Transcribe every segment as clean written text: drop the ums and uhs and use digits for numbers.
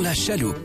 la chaloupe.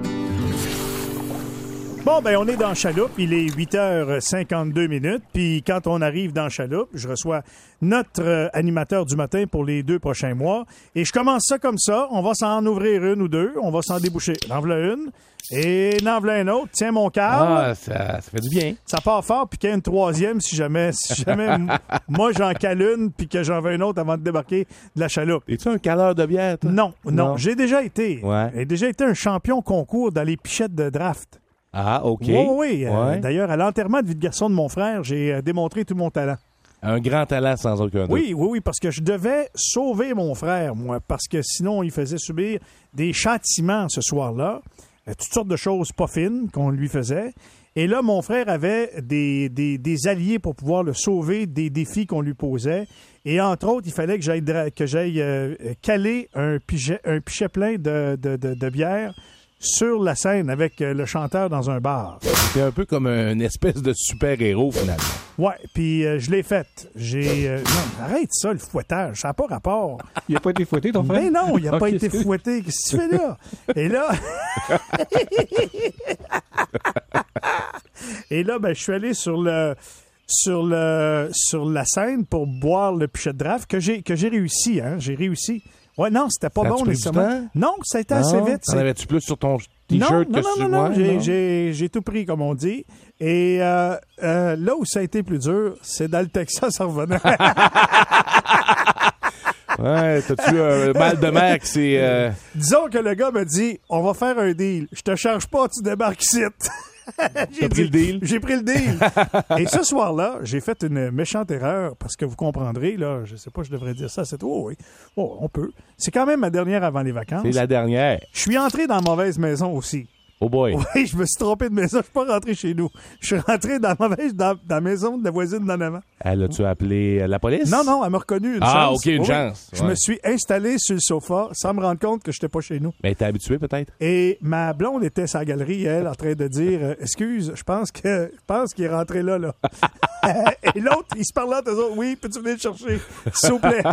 Bon, ben on est dans Chaloupe, il est 8h52, puis quand on arrive dans Chaloupe, je reçois notre animateur du matin pour les 2 prochains mois, et je commence ça comme ça, on va s'en ouvrir une ou deux, on va s'en déboucher. En voilà une, et en voilà une autre, tiens mon Carl. Ah, ça fait du bien. Ça part fort, puis qu'il y a une troisième si jamais moi j'en cale une, puis que j'en veux une autre avant de débarquer de la Chaloupe. Es-tu un caleur de bière, toi? Non, j'ai déjà été. Ouais. J'ai déjà été un champion concours dans les pichettes de draft. Ah, OK. Oui. Ouais. D'ailleurs, à l'enterrement de vie de garçon de mon frère, j'ai démontré tout mon talent. Un grand talent sans aucun doute. Oui, parce que je devais sauver mon frère, moi, parce que sinon, il faisait subir des châtiments ce soir-là, toutes sortes de choses pas fines qu'on lui faisait. Et là, mon frère avait des alliés pour pouvoir le sauver des défis qu'on lui posait. Et entre autres, il fallait que j'aille caler un pichet plein de bière sur la scène avec le chanteur dans un bar. C'est un peu comme une espèce de super-héros, finalement. Ouais, puis je l'ai faite. Non, arrête ça, le fouettage. Ça n'a pas rapport. Il n'a pas été fouetté, ton frère? Mais non, il n'a pas Ok, été fouetté. Qu'est-ce que tu fais là? Et là, ben, je suis allé sur la scène pour boire le pichet de draft que j'ai réussi, hein. J'ai réussi. Ouais, non, c'était pas Ça bon a-tu pris du nécessairement. temps? Non, ça a été assez vite. T'en avais-tu plus sur ton T-shirt que sur Non, moi? j'ai tout pris, comme on dit. Et là où ça a été plus dur, c'est dans le Texas en revenant. Ouais, t'as-tu un mal de mer qui c'est... Disons que le gars m'a dit, on va faire un deal. Je te charge pas, tu débarques ici. T'as pris le deal? J'ai pris le deal. Et ce soir-là, j'ai fait une méchante erreur parce que vous comprendrez, là, je sais pas, je devrais dire ça, c'est tout. Oui. Oh, on peut. C'est quand même ma dernière avant les vacances. C'est la dernière. Je suis entré dans la mauvaise maison aussi. Oh boy. Oui, je me suis trompé de maison. Je suis pas rentré chez nous. Je suis rentré dans la maison de la voisine d'en avant. Elle a-tu appelé la police? Non, elle m'a reconnu. Une Ah, chance. OK, une Oui. chance. Je Ouais. me suis installé sur le sofa sans me rendre compte que j'étais pas chez nous. Mais t'es habitué, peut-être? Et ma blonde était sur la galerie, elle, en train de dire excuse, je pense qu'il est rentré là. Et l'autre, il se parlait entre eux autres. Oui, peux-tu venir le chercher? S'il vous plaît.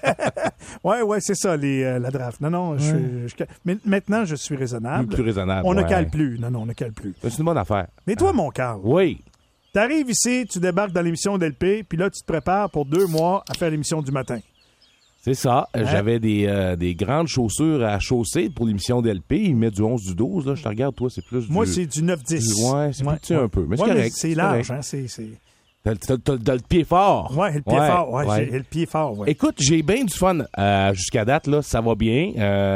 ouais, c'est ça, la draft. Non, mais maintenant, je suis raisonnable. Plus raisonnable. On ne ouais. cale plus. Non, on ne cale plus. C'est une bonne affaire. Mais toi, mon Carl, Oui. t'arrives ici, tu débarques dans l'émission d'LP, puis là, tu te prépares pour 2 mois à faire l'émission du matin. C'est ça. J'avais des grandes chaussures à chausser pour l'émission d'LP. Il met du 11, du 12. Là. Je te regarde, toi, c'est plus Moi, du... c'est du 9-10. Ouais, c'est plus petit un peu. Mais c'est Ouais, correct. c'est large, hein, c'est... T'as le pied fort. Ouais, le pied fort. Ouais, j'ai le pied fort, ouais. Écoute, j'ai bien du fun. Jusqu'à date, là, ça va bien.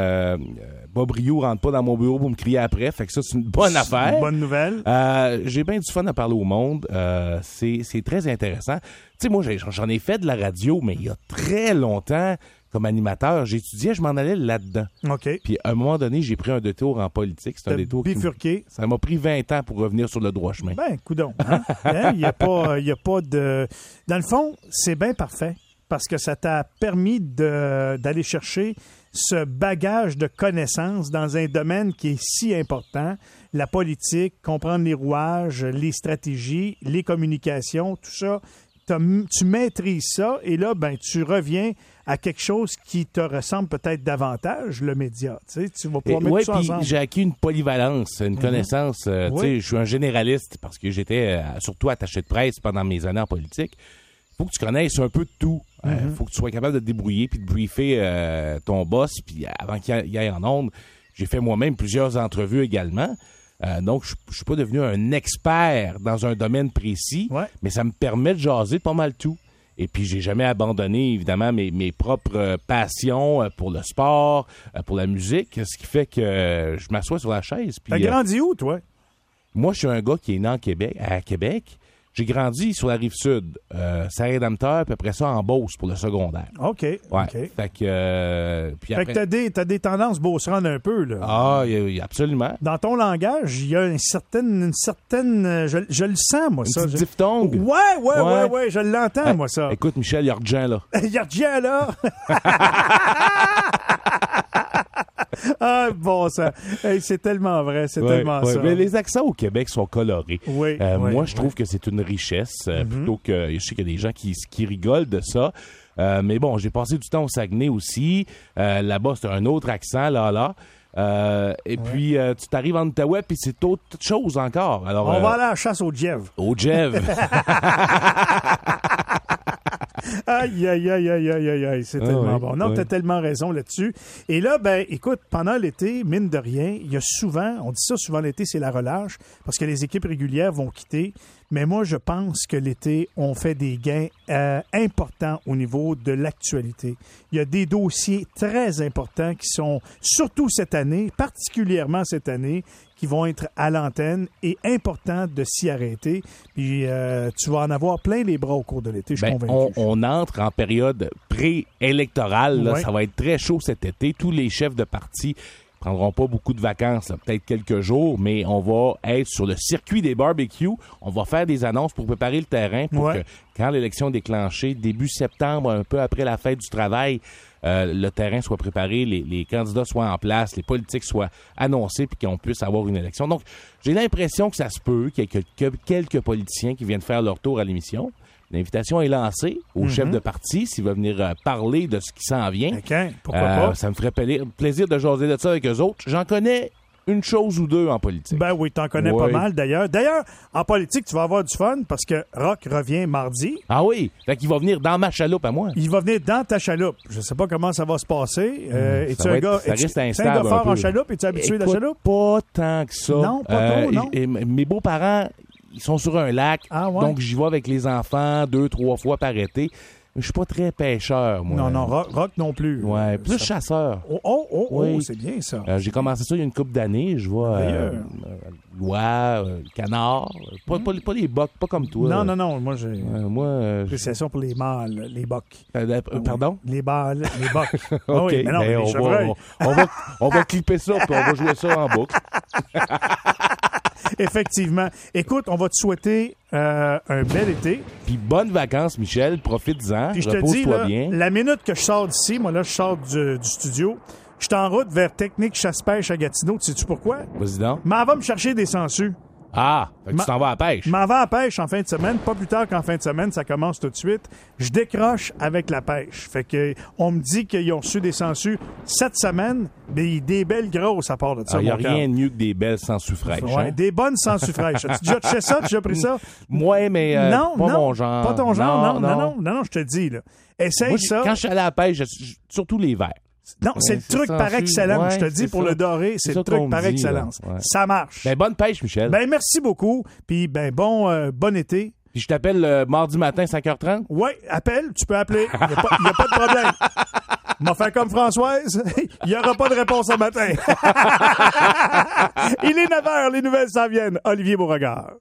Bob Rio rentre pas dans mon bureau pour me crier après. Fait que ça, c'est une bonne affaire. Une bonne nouvelle. J'ai bien du fun à parler au monde. C'est très intéressant. Tu sais, moi, j'en ai fait de la radio, mais il y a très longtemps, comme animateur, j'étudiais, je m'en allais là-dedans. OK. Puis, à un moment donné, j'ai pris un détour en politique. C'est un T'as détour bifurqué. Ça m'a pris 20 ans pour revenir sur le droit chemin. Ben, coudonc. Hein? Il n'y a pas de... Dans le fond, c'est bien parfait parce que ça t'a permis d'aller chercher ce bagage de connaissances dans un domaine qui est si important, la politique, comprendre les rouages, les stratégies, les communications, tout ça. Tu maîtrises ça et là, ben, tu reviens à quelque chose qui te ressemble peut-être davantage, le média. Tu sais, tu vas pouvoir mettre ça ensemble. J'ai acquis une polyvalence, une connaissance. Tu sais, je suis un généraliste parce que j'étais surtout attaché de presse pendant mes années en politique. Il faut que tu connaisses un peu de tout. Il faut que tu sois capable de te débrouiller puis de briefer ton boss. Puis avant qu'il aille en ondes, j'ai fait moi-même plusieurs entrevues également. Donc, je suis pas devenu un expert dans un domaine précis, mais ça me permet de jaser pas mal tout. Et puis, j'ai jamais abandonné, évidemment, mes propres passions pour le sport, pour la musique, ce qui fait que je m'assois sur la chaise. T'as grandi où, toi? Moi, je suis un gars qui est né à Québec. J'ai grandi sur la Rive-Sud, Saint-Rédempteur, puis après ça, en Beauce pour le secondaire. OK. Ouais. OK. Fait que... puis Fait que après... t'as des tendances beauceronnes un peu, là. Ah, absolument. Dans ton langage, il y a une certaine je le sens, moi, Une ça. petite diphtongue. Ouais, je l'entends, moi, ça. Écoute, Michel, il y a Argent, là. Il y a Argent, là! Ah, bon, ça. Hey, c'est tellement vrai, c'est tellement ça. Mais les accents au Québec sont colorés. Oui, moi, je trouve que c'est une richesse, plutôt que... Je sais qu'il y a des gens qui rigolent de ça. Mais bon, j'ai passé du temps au Saguenay aussi. Là-bas, c'est un autre accent, là. Et puis, tu t'arrives en Outaouais, puis c'est autre chose encore. Alors, on va aller à la chasse au Jev. Au Jev. Aïe, aïe, aïe, aïe, aïe, aïe, aïe, c'est tellement bon. Non, t'as tellement raison là-dessus. Et là, ben, écoute, pendant l'été, mine de rien, il y a souvent, on dit ça souvent l'été, c'est la relâche, parce que les équipes régulières vont quitter. Mais moi, je pense que l'été, on fait des gains importants au niveau de l'actualité. Il y a des dossiers très importants qui sont, surtout cette année, particulièrement cette année, qui vont être à l'antenne et important de s'y arrêter. Puis tu vas en avoir plein les bras au cours de l'été, je suis convaincu. On entre en période préélectorale. Là, ouais. Ça va être très chaud cet été. Tous les chefs de parti prendront pas beaucoup de vacances, là, peut-être quelques jours, mais on va être sur le circuit des barbecues. On va faire des annonces pour préparer le terrain pour que quand l'élection est déclenchée, début septembre, un peu après la fête du travail, le terrain soit préparé, les candidats soient en place, les politiques soient annoncés puis qu'on puisse avoir une élection. Donc, j'ai l'impression que ça se peut qu'il y ait quelques politiciens qui viennent faire leur tour à l'émission. L'invitation est lancée au chef de parti s'il va venir parler de ce qui s'en vient. Okay, pourquoi pas? Ça me ferait plaisir de jaser de ça avec eux autres. J'en connais une chose ou deux en politique. Ben oui, t'en connais pas mal d'ailleurs. D'ailleurs, en politique, tu vas avoir du fun parce que Rock revient mardi. Ah oui? Fait qu'il va venir dans ma chaloupe à moi. Il va venir dans ta chaloupe. Je sais pas comment ça va se passer. Es-tu ça un gars, reste un gars fort en chaloupe? Es-tu habitué de la chaloupe? Pas tant que ça. Non, pas trop, non. Mes beaux-parents, ils sont sur un lac, donc j'y vais avec les enfants 2-3 fois par été. Je suis pas très pêcheur, moi. Non, Rock non plus. Ouais, plus chasseur. Oh, c'est bien ça. J'ai commencé ça il y a une couple d'années. Je vois l'oie, canard. Pas les bocs, pas comme toi. Non, moi j'ai appréciation pour les mâles, les bocs. Pardon? Les bocs. OK, oui, mais non, mais les chevreuils. on va clipper ça puis on va jouer ça en boucle. Effectivement. Écoute, on va te souhaiter un bel été. Puis bonnes vacances, Michel. Profites-en. Puis je te dis, là, bien. La minute que je sors d'ici, moi là, je sors du studio, je suis en route vers Technique Chasse-Pêche à Gatineau. Tu sais-tu pourquoi? Vas-y donc. M'en va me chercher des sangsues. Ah, fait que tu t'en vas à la pêche. M'en vais à la pêche en fin de semaine. Pas plus tard qu'en fin de semaine, ça commence tout de suite. Je décroche avec la pêche. Fait que on me dit qu'ils ont reçu des sangsues cette semaine, mais des belles grosses à part de ça. Il n'y a rien de mieux que des belles sangsues fraîches. Ouais, hein? Des bonnes sangsues fraîches. As-tu déjà touché ça? Tu as déjà pris ça? Moi, mais pas mon genre. Pas ton genre, non, je te dis. Là. Essaye moi, ça. Quand je suis allé à la pêche, surtout les verts. Non, c'est le truc par excellence. Je te dis, pour le doré, c'est le truc par excellence. Ça marche. Ben, bonne pêche, Michel. Ben, merci beaucoup. Puis, ben, bon été. Puis je t'appelle mardi matin, 5h30? Oui, appelle, tu peux appeler. Il n'y a pas de problème. M'a fait comme Françoise, il n'y aura pas de réponse ce matin. Il est 9h, les nouvelles s'en viennent. Olivier Beauregard.